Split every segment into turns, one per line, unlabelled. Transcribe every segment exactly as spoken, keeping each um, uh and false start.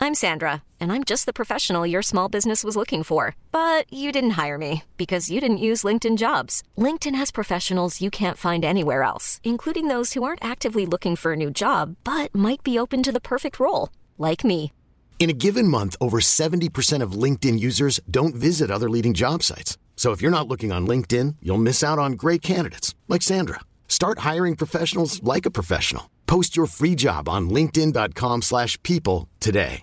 I'm Sandra, and I'm just the professional your small business was looking for. But you didn't hire me because you didn't use LinkedIn Jobs. LinkedIn has professionals you can't find anywhere else, including those who aren't actively looking for a new job, but might be open to the perfect role, like me.
In a given month, over seventy percent of LinkedIn users don't visit other leading job sites. So if you're not looking on LinkedIn, you'll miss out on great candidates like Sandra. Start hiring professionals like a professional. Post your free job on linkedin.com slash people today.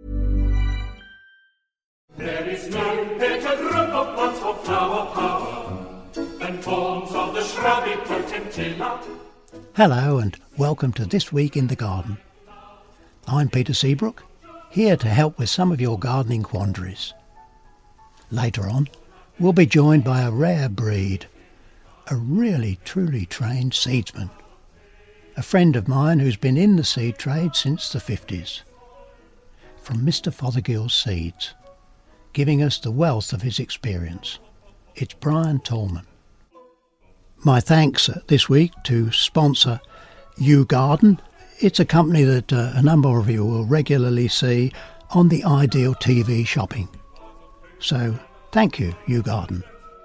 There is no better group of plants for flower power than forms of the shrubby potentilla.
Hello and welcome to This Week in the Garden. I'm Peter Seabrook, here to help with some of your gardening quandaries. Later on, we'll be joined by a rare breed, a really truly trained seedsman, a friend of mine who's been in the seed trade since the fifties. From Mister Fothergill's Seeds, giving us the wealth of his experience, it's Brian Tallman. My thanks this week to sponsor Yew Garden. It's a company that uh, a number of you will regularly see on the Ideal T V shopping. So thank you, Yew Garden.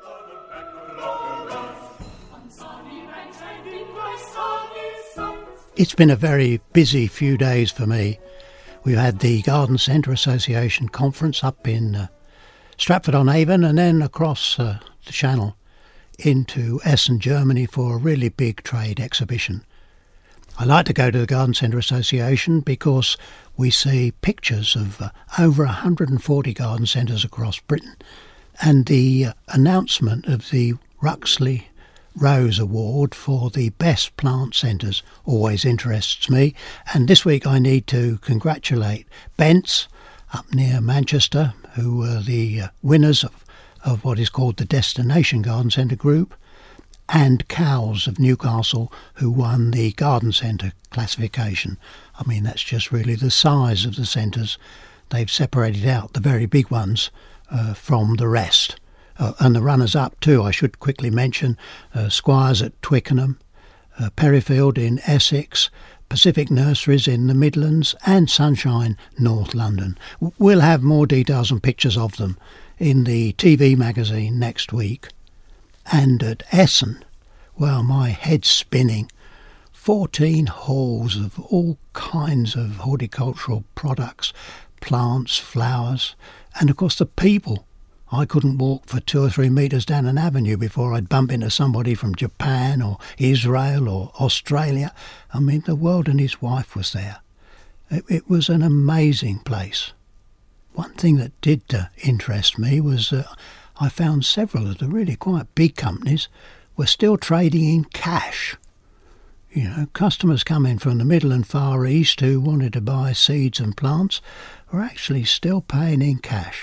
It's been a very busy few days for me. We've had the Garden Centre Association conference up in uh, Stratford-on-Avon and then across uh, the Channel into Essen, Germany for a really big trade exhibition. I like to go to the Garden Centre Association because we see pictures of uh, over one hundred forty garden centres across Britain, and the uh, announcement of the Ruxley Rose Award for the best plant centres always interests me, and this week I need to congratulate Bents up near Manchester, who were the uh, winners of, of what is called the Destination Garden Centre Group, and Cowes of Newcastle, who won the Garden Centre classification. I mean, that's just really the size of the centres. They've separated out the very big ones uh, from the rest. Uh, and the runners-up too, I should quickly mention, uh, Squires at Twickenham, uh, Perryfield in Essex, Pacific Nurseries in the Midlands and Sunshine, North London. We'll have more details and pictures of them in the T V magazine next week. And at Essen, well, my head's spinning. fourteen halls of all kinds of horticultural products, plants, flowers, and of course the people. I couldn't walk for two or three metres down an avenue before I'd bump into somebody from Japan or Israel or Australia. I mean, the world and his wife was there. It, it was an amazing place. One thing that did uh, interest me was uh, I found several of the really quite big companies were still trading in cash. You know, customers coming from the Middle and Far East who wanted to buy seeds and plants were actually still paying in cash.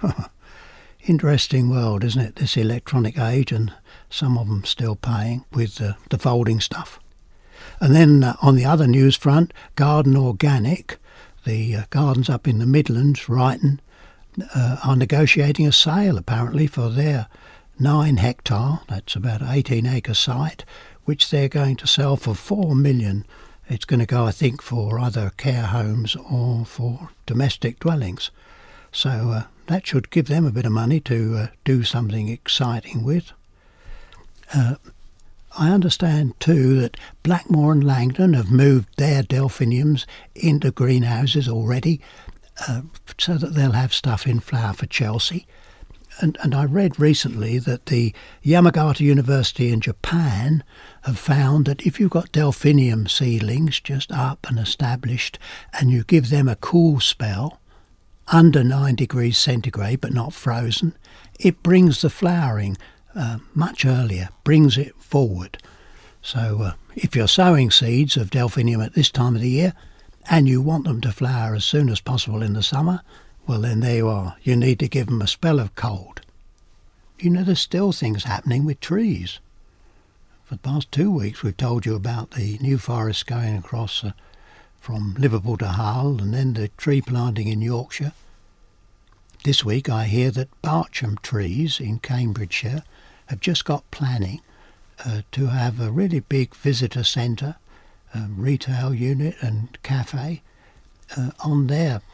Interesting world, isn't it, this electronic age, and some of them still paying with uh, the folding stuff. And then uh, on the other news front, Garden Organic, the uh, gardens up in the Midlands, Wrighton, uh, are negotiating a sale apparently for their nine hectare, that's about eighteen acre site, which they're going to sell for four million. It's going to go, I think, for either care homes or for domestic dwellings. So uh, that should give them a bit of money to uh, do something exciting with. Uh, I understand too that Blackmore and Langdon have moved their delphiniums into greenhouses already, uh, so that they'll have stuff in flower for Chelsea. And, and I read recently that the Yamagata University in Japan have found that if you've got delphinium seedlings just up and established and you give them a cool spell, under nine degrees centigrade but not frozen, it brings the flowering uh, much earlier, brings it forward. So uh, if you're sowing seeds of delphinium at this time of the year and you want them to flower as soon as possible in the summer, well then there you are. You need to give them a spell of cold. You know, there's still things happening with trees. For the past two weeks we've told you about the new forest going across uh, from Liverpool to Hull, and then the tree planting in Yorkshire. This week I hear that Barcham Trees in Cambridgeshire have just got planning uh, to have a really big visitor centre, a retail unit and cafe uh, on their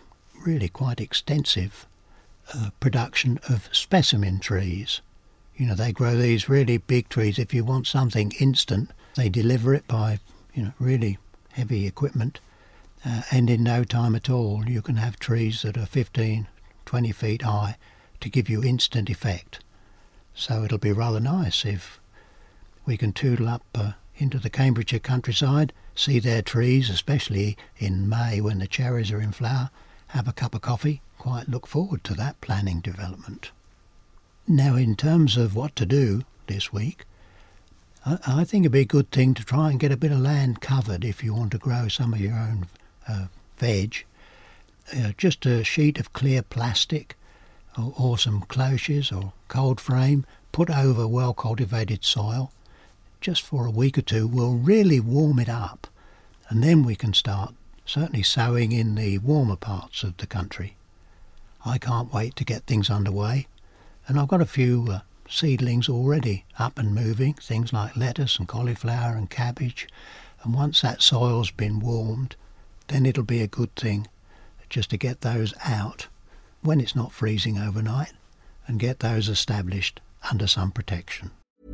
really quite extensive uh, production of specimen trees. You know, they grow these really big trees. If you want something instant, they deliver it by, you know, really heavy equipment. Uh, and in no time at all, you can have trees that are fifteen, twenty feet high to give you instant effect. So it'll be rather nice if we can toodle up uh, into the Cambridgeshire countryside, see their trees, especially in May when the cherries are in flower, have a cup of coffee, quite look forward to that planning development. Now, in terms of what to do this week, I, I think it'd be a good thing to try and get a bit of land covered if you want to grow some of your own uh, veg. Uh, just a sheet of clear plastic or, or some cloches or cold frame put over well-cultivated soil just for a week or two will really warm it up, and then we can start certainly sowing in the warmer parts of the country. I can't wait to get things underway, and I've got a few uh, seedlings already up and moving, things like lettuce and cauliflower and cabbage, and once that soil's been warmed, then it'll be a good thing just to get those out when it's not freezing overnight and get those established under some protection.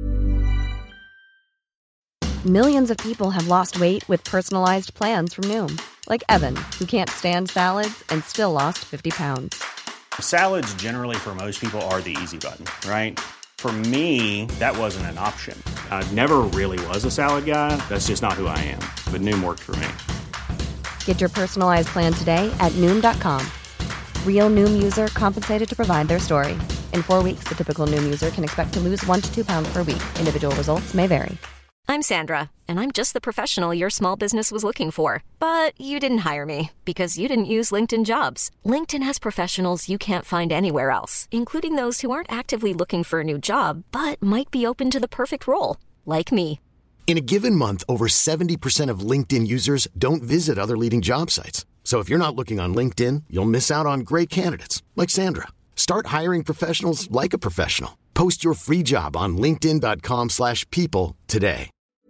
Millions of people have lost weight with personalized plans from Noom. Like Evan, who can't stand salads and still lost fifty pounds.
Salads generally for most people are the easy button, right? For me, that wasn't an option. I never really was a salad guy. That's just not who I am. But Noom worked for me.
Get your personalized plan today at Noom dot com. Real Noom user compensated to provide their story. In four weeks, the typical Noom user can expect to lose one to two pounds per week. Individual results may vary.
I'm Sandra, and I'm just the professional your small business was looking for. But you didn't hire me because you didn't use LinkedIn Jobs. LinkedIn has professionals you can't find anywhere else, including those who aren't actively looking for a new job, but might be open to the perfect role, like me.
In a given month, over seventy percent of LinkedIn users don't visit other leading job sites. So if you're not looking on LinkedIn, you'll miss out on great candidates like Sandra. Start hiring professionals like a professional. Post your free job on linkedin dot com slash people today.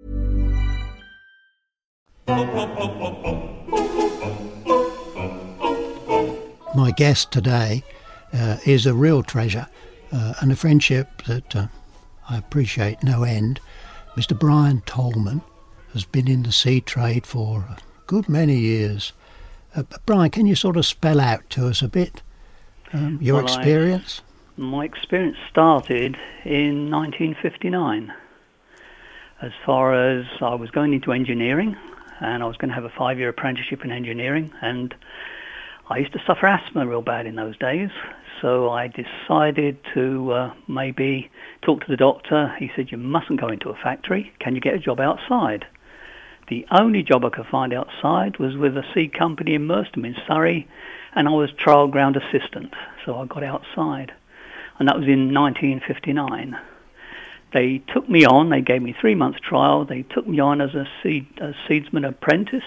My guest today uh, is a real treasure uh, and a friendship that uh, I appreciate no end. Mister Brian Tolman has been in the seed trade for a good many years. Uh, Brian, can you sort of spell out to us a bit um, your
well,
experience?
I, my experience started in nineteen fifty-nine. As far as I was going into engineering, and I was going to have a five-year apprenticeship in engineering, and I used to suffer asthma real bad in those days, so I decided to uh, maybe talk to the doctor. He said, you mustn't go into a factory. Can you get a job outside? The only job I could find outside was with a seed company in Merstham in Surrey, and I was trial ground assistant, so I got outside. And that was in nineteen fifty-nine. They took me on, they gave me three months trial, they took me on as a, seed, a seedsman apprentice,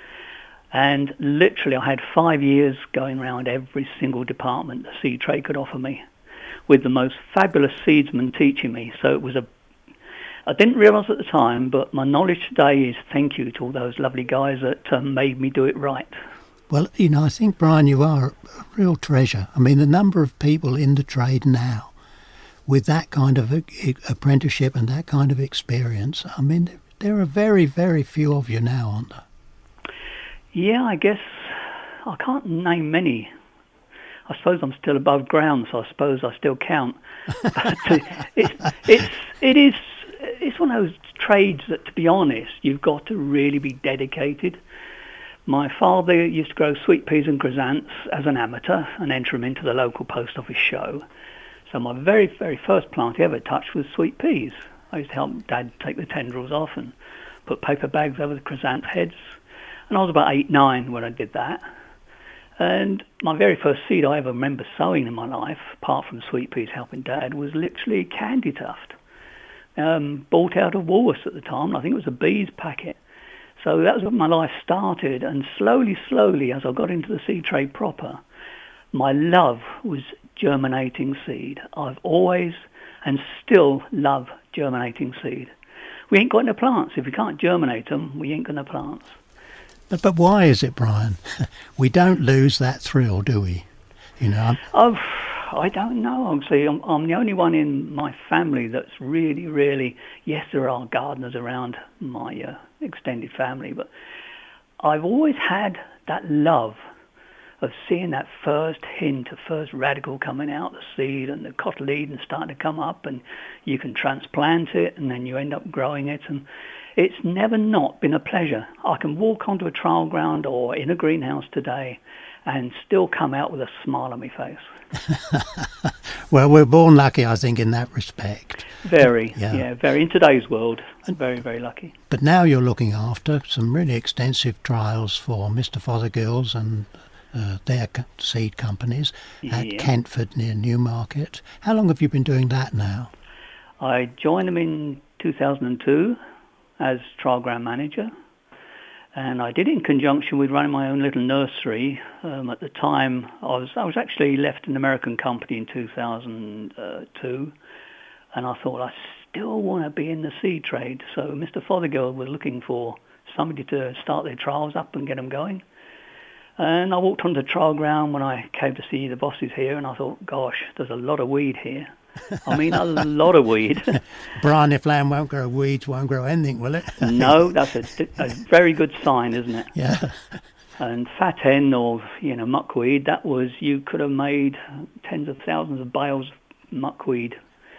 and literally I had five years going around every single department the seed trade could offer me, with the most fabulous seedsmen teaching me. So it was a I didn't realise at the time, but my knowledge today is thank you to all those lovely guys that um, made me do it right.
Well, you know, I think, Brian, you are a real treasure. I mean, the number of people in the trade now with that kind of a, a, apprenticeship and that kind of experience, I mean, there are very, very few of you now, aren't there?
Yeah, I guess I can't name many. I suppose I'm still above ground, so I suppose I still count. But it's, it's, it is... It's one of those trades that, to be honest, you've got to really be dedicated. My father used to grow sweet peas and chrysanthemums as an amateur and enter them into the local post office show. So my very, very first plant he ever touched was sweet peas. I used to help Dad take the tendrils off and put paper bags over the chrysanthemum heads. And I was about eight, nine when I did that. And my very first seed I ever remember sowing in my life, apart from sweet peas helping Dad, was literally candy tuft. Um, bought out of Woolworths at the time. I think it was a Bees packet. So that was when my life started, and slowly, slowly, as I got into the seed trade proper, my love was germinating seed. I've always and still love germinating seed. We ain't got no plants. If we can't germinate them, we ain't got no plants.
But but why is it, Brian? We don't lose that thrill, do we? You know. I'm...
Oh, I don't know. Obviously, I'm, I'm the only one in my family that's really, really. Yes, there are gardeners around my uh, extended family, but I've always had that love of seeing that first hint, of first radical coming out, the seed and the cotyledon starting to come up, and you can transplant it, and then you end up growing it, and it's never not been a pleasure. I can walk onto a trial ground or in a greenhouse today and still come out with a smile on my face.
Well, we're born lucky, I think, in that respect.
Very,
yeah.
yeah, very. In today's world, very, very lucky.
But now you're looking after some really extensive trials for Mister Fothergill's and uh, their seed companies at
Yeah.
Kentford near Newmarket. How long have you been doing that now?
I joined them in two thousand two as trial ground manager, and I did it in conjunction with running my own little nursery. Um, at the time, I was I was actually left an American company in two thousand two, and I thought I still want to be in the seed trade. So Mister Fothergill was looking for somebody to start their trials up and get them going. And I walked onto the trial ground when I came to see the bosses here, and I thought, gosh, there's a lot of weed here. I mean, a lot of weed.
Brian, if land won't grow, weeds won't grow anything, will it?
No, that's a, a very good sign, isn't it?
Yeah.
And fat hen or, you know, muckweed, that was, you could have made tens of thousands of bales of muckweed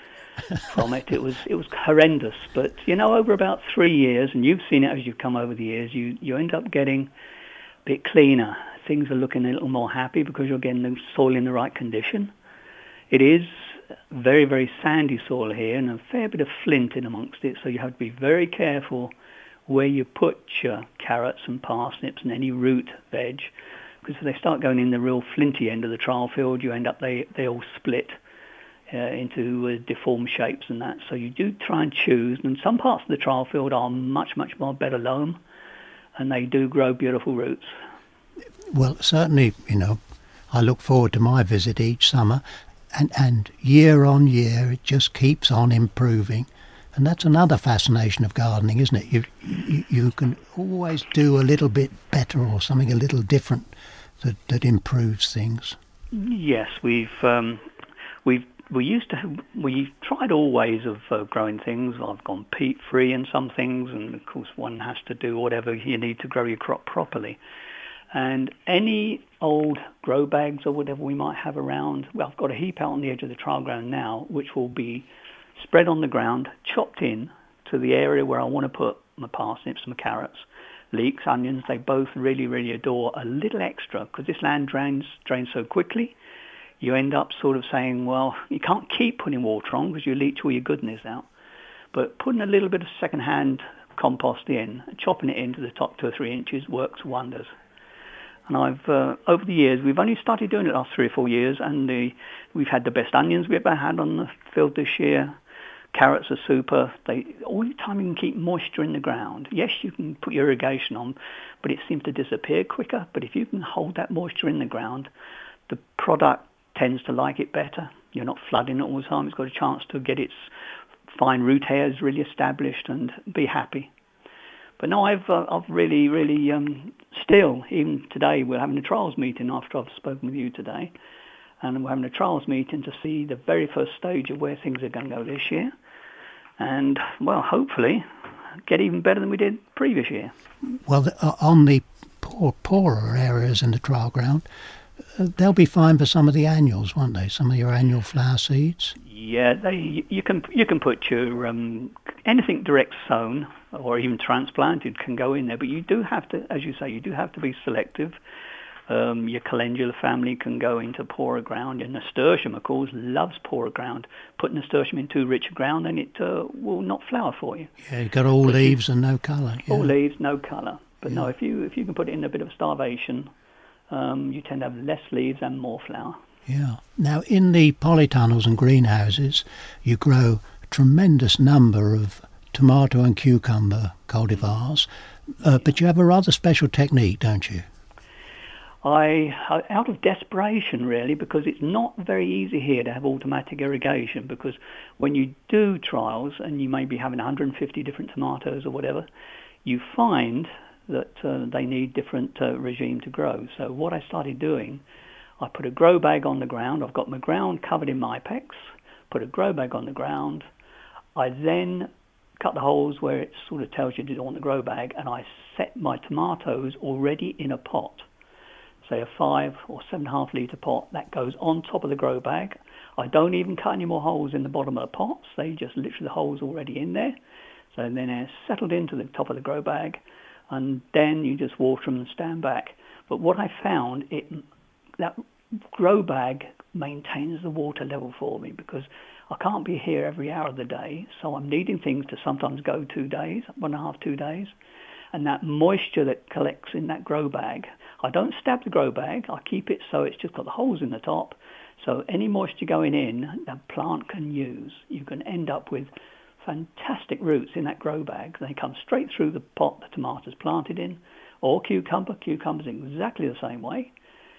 from it. It was it was horrendous. But, you know, over about three years, and you've seen it as you've come over the years, you, you end up getting a bit cleaner. Things are looking a little more happy because you're getting the soil in the right condition. It is very, very sandy soil here and a fair bit of flint in amongst it, so you have to be very careful where you put your carrots and parsnips and any root veg, because if they start going in the real flinty end of the trial field, you end up, they, they all split uh, into uh, deformed shapes and that. So you do try and choose, and some parts of the trial field are much, much more better loam, and they do grow beautiful roots.
Well, certainly, you know, I look forward to my visit each summer. And, and year on year, it just keeps on improving. And that's another fascination of gardening, isn't it? You, you, you can always do a little bit better or something a little different that, that improves things.
Yes, we've um, we've we used to have, we tried all ways of uh, growing things. I've gone peat free in some things, and of course one has to do whatever you need to grow your crop properly. And any old grow bags or whatever we might have around, well, I've got a heap out on the edge of the trial ground now, which will be spread on the ground, chopped in to the area where I want to put my parsnips, my carrots, leeks, onions. They both really, really adore a little extra, because this land drains, drains so quickly. You end up sort of saying, well, you can't keep putting water on because you leach all your goodness out. But putting a little bit of second-hand compost in, chopping it into the top two or three inches works wonders. And I've, uh, over the years, we've only started doing it the last three or four years, and the, we've had the best onions we've ever had on the field this year. Carrots are super. They, all the time you can keep moisture in the ground. Yes, you can put your irrigation on, but it seems to disappear quicker. But if you can hold that moisture in the ground, the product tends to like it better. You're not flooding it all the time. It's got a chance to get its fine root hairs really established and be happy. But no, I've uh, I've really, really, um, still, even today, we're having a trials meeting after I've spoken with you today. And we're having a trials meeting to see the very first stage of where things are going to go this year. And, well, hopefully, get even better than we did previous year.
Well, the, uh, on the poor, poorer areas in the trial ground, uh, they'll be fine for some of the annuals, won't they? Some of your annual flower seeds?
Yeah, they, you can you can put your um, anything direct sown or even transplanted can go in there, but you do have to, as you say, you do have to be selective. Um, your calendula family can go into poorer ground. Your nasturtium, of course, loves poorer ground. Put nasturtium in too rich ground, and it uh, will not flower for you.
Yeah, you've got all but leaves you, and no colour. Yeah.
All leaves, no colour. But
yeah.
no, if you if you can put it in a bit of starvation, um, you tend to have less leaves and more flower.
Yeah. Now, in the polytunnels and greenhouses, you grow a tremendous number of tomato and cucumber cultivars, uh, but you have a rather special technique, don't you?
I, out of desperation really, because it's not very easy here to have automatic irrigation, because when you do trials and you may be having one hundred fifty different tomatoes or whatever, you find that uh, they need different uh, regime to grow. So what I started doing, I put a grow bag on the ground. I've got my ground covered in Mypex, put a grow bag on the ground. I then cut the holes where it sort of tells you to do on the grow bag, and I set my tomatoes already in a pot, say a five or seven and a half litre pot that goes on top of the grow bag. I don't even cut any more holes in the bottom of the pots. They just literally the holes already in there. So then they're settled into the top of the grow bag, and then you just water them and stand back. But what I found, it that grow bag maintains the water level for me, because I can't be here every hour of the day, so I'm needing things to sometimes go two days, one and a half, two days. And that moisture that collects in that grow bag, I don't stab the grow bag, I keep it so it's just got the holes in the top, so any moisture going in, the plant can use. You can end up with fantastic roots in that grow bag. They come straight through the pot the tomatoes planted in, or cucumber. Cucumber's exactly the same way.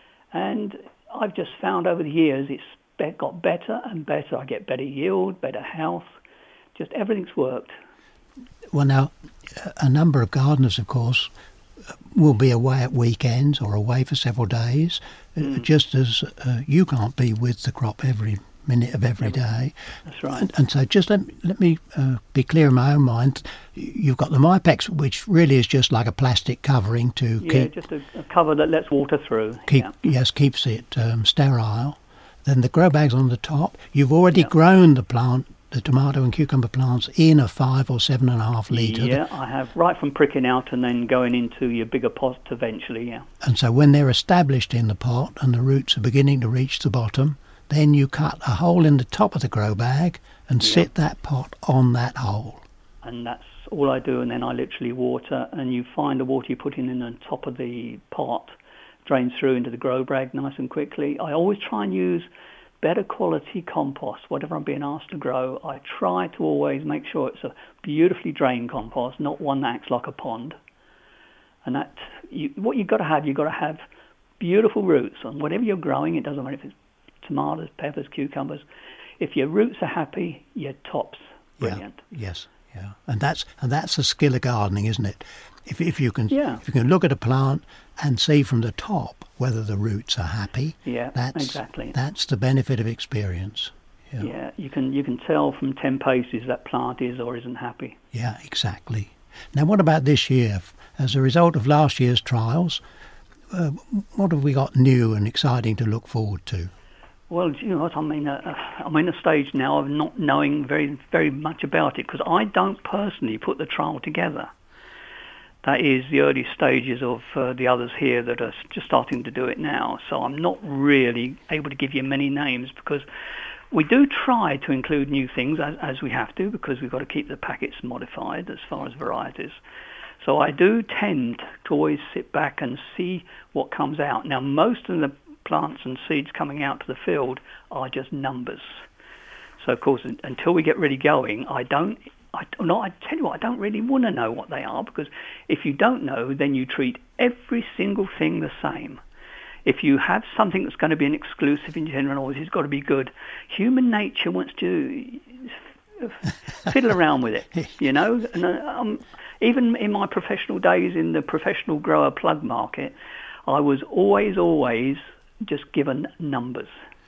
And I've just found over the years it's got better and better. I get better yield, better health. Just everything's worked.
Well, now, a number of gardeners, of course, will be away at weekends or away for several days, mm. just as uh, you can't be with the crop every minute of every day.
That's right.
And, and so just let, let me uh, be clear in my own mind. You've got the Mypex, which really is just like a plastic covering to
yeah,
keep...
just a, a cover that lets water through.
Keep,
yeah.
Yes, keeps it um, sterile. Then the grow bag's on the top. You've already
yeah.
grown the plant, the tomato and cucumber plants, in a five or seven and a half litre.
Yeah, I have, right from pricking out and then going into your bigger pot eventually, yeah.
And so when they're established in the pot and the roots are beginning to reach the bottom, then you cut a hole in the top of the grow bag and
yeah.
sit that pot on that hole.
And that's all I do, and then I literally water, and you find the water you're putting in the top of the pot drains through into the grow bag nice and quickly. I always try and use better quality compost. Whatever I'm being asked to grow, I try to always make sure it's a beautifully drained compost, not one that acts like a pond. And that you, what you've got to have, you've got to have beautiful roots. And whatever you're growing, it doesn't matter if it's tomatoes, peppers, cucumbers. If your roots are happy, your top's brilliant.
Yeah, yes, yeah, and that's and that's a skill of gardening, isn't it? If if you can
yeah.
if you can look at a plant and see from the top whether the roots are happy,
yeah,
that's
exactly.
That's the benefit of experience. Yeah.
yeah, you can you can tell from ten paces that plant is or isn't happy.
Yeah, exactly. Now, what about this year? As a result of last year's trials, uh, what have we got new and exciting to look forward to?
Well, you know what, I mean, uh, I'm in a stage now of not knowing very, very much about it, because I don't personally put the trial together. That is the early stages of uh, the others here that are just starting to do it now. So I'm not really able to give you many names, because we do try to include new things as, as we have to, because we've got to keep the packets modified as far as varieties. So I do tend to always sit back and see what comes out. Now, most of the plants and seeds coming out to the field are just numbers. So, of course, until we get really going, I don't, I, no, I tell you what, I don't really want to know what they are, because if you don't know, then you treat every single thing the same. If you have something that's going to be an exclusive in general, always it's got to be good. Human nature wants to fiddle around with it, you know. And um, even in my professional days in the professional grower plug market, I was always, always just given numbers.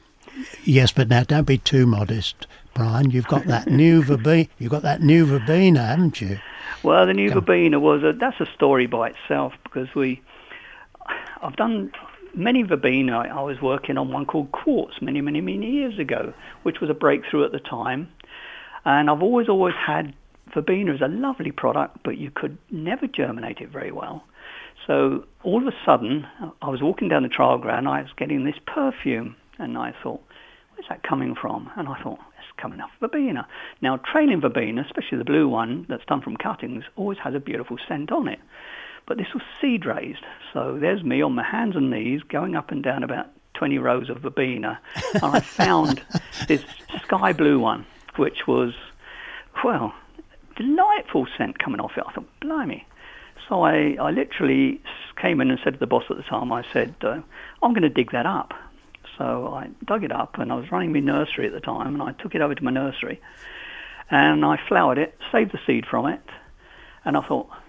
Yes, but now don't be too modest, Brian. You've got that new verbena. You've got that new verbena, haven't you?
Well, the new
Come.
verbena was a, that's a story by itself, because we, I've done many verbena. I was working on one called Quartz many, many, many years ago, which was a breakthrough at the time. And I've always, always had verbena as a lovely product, but you could never germinate it very well. So all of a sudden, I was walking down the trial ground, I was getting this perfume, and I thought, where's that coming from? And I thought, it's coming off verbena. Now, trailing verbena, especially the blue one that's done from cuttings, always has a beautiful scent on it. But this was seed raised, so there's me on my hands and knees going up and down about twenty rows of verbena, and I found this sky blue one, which was, well, delightful scent coming off it. I thought, blimey. So I, I literally came in and said to the boss at the time, I said, uh, I'm going to dig that up. So I dug it up, and I was running my nursery at the time, and I took it over to my nursery, and I flowered it, saved the seed from it, and I thought,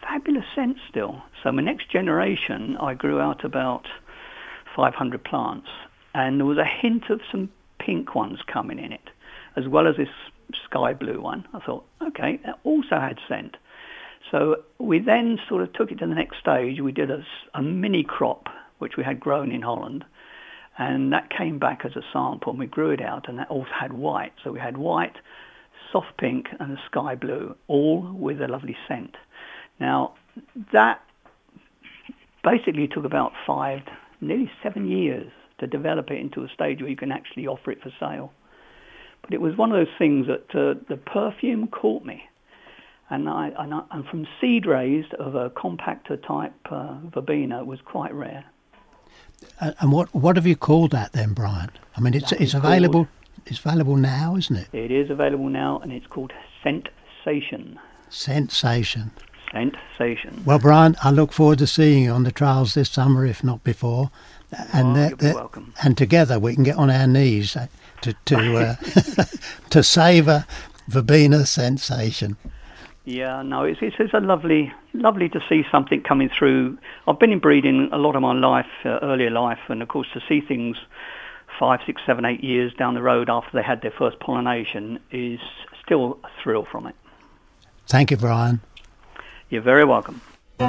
fabulous scent still. So my next generation, I grew out about five hundred plants, and there was a hint of some pink ones coming in it, as well as this sky blue one. I thought, okay, that also had scent. So we then sort of took it to the next stage. We did a, a mini crop, which we had grown in Holland, and that came back as a sample, and we grew it out, and that also had white. So we had white, soft pink, and a sky blue, all with a lovely scent. Now, that basically took about five, nearly seven years to develop it into a stage where you can actually offer it for sale. But it was one of those things that uh, the perfume caught me. And I, and I, and from seed raised of a compactor type uh, verbena was quite rare.
And what what have you called that then, Brian? I mean, it's it's available. Called, it's available now, isn't it?
It is available now, and it's called Scentsation.
Sensation.
Sensation.
Well, Brian, I look forward to seeing you on the trials this summer, if not before. And
oh,
uh,
you're
the,
welcome.
And together we can get on our knees to to uh, to savour verbena Sensation.
Yeah, no, it's, it's it's a lovely, lovely to see something coming through. I've been in breeding a lot of my life, uh, earlier life, and of course to see things five, six, seven, eight years down the road after they had their first pollination is still a thrill from it.
Thank you, Brian.
You're very welcome.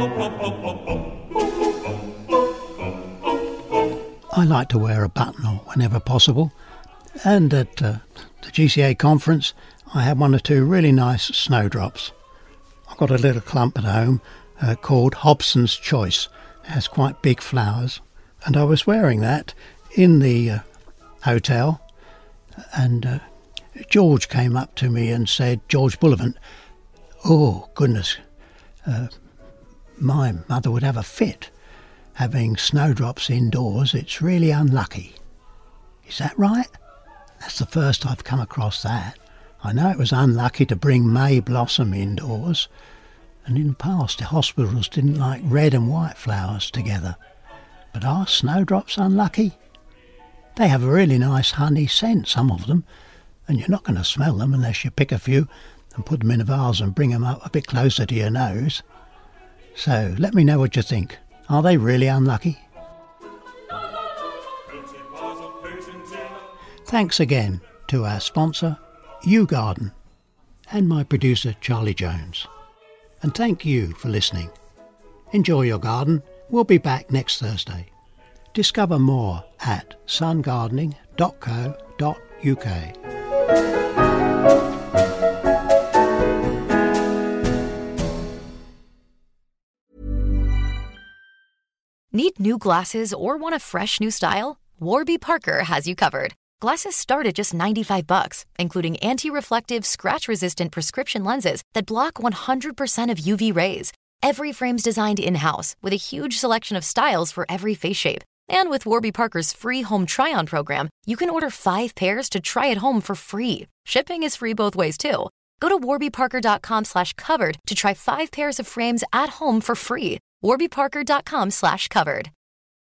I like to wear a buttonhole whenever possible, and at uh, the G C A conference I had one or two really nice snowdrops. I've got a little clump at home uh, called Hobson's Choice. It has quite big flowers, and I was wearing that in the uh, hotel, and uh, George came up to me and said, George Bullivant, oh goodness, uh, my mother would have a fit having snowdrops indoors. It's really unlucky. Is that right? That's the first I've come across that. I know it was unlucky to bring May blossom indoors, and in the past the hospitals didn't like red and white flowers together. But are snowdrops unlucky? They have a really nice honey scent, some of them, and you're not going to smell them unless you pick a few and put them in a vase and bring them up a bit closer to your nose. So let me know what you think. Are they really unlucky? Thanks again to our sponsor, Yew Garden, and my producer Charlie Jones. And thank you for listening. Enjoy your garden. We'll be back next Thursday. Discover more at sun gardening dot co dot uk.
Need new glasses or want a fresh new style? Warby Parker has you covered. Glasses start at just ninety-five bucks, including anti-reflective, scratch-resistant prescription lenses that block one hundred percent of U V rays. Every frame's designed in-house with a huge selection of styles for every face shape. And with Warby Parker's free home try-on program, you can order five pairs to try at home for free. Shipping is free both ways, too. Go to warby parker dot com slash covered to try five pairs of frames at home for free. warby parker dot com slash covered.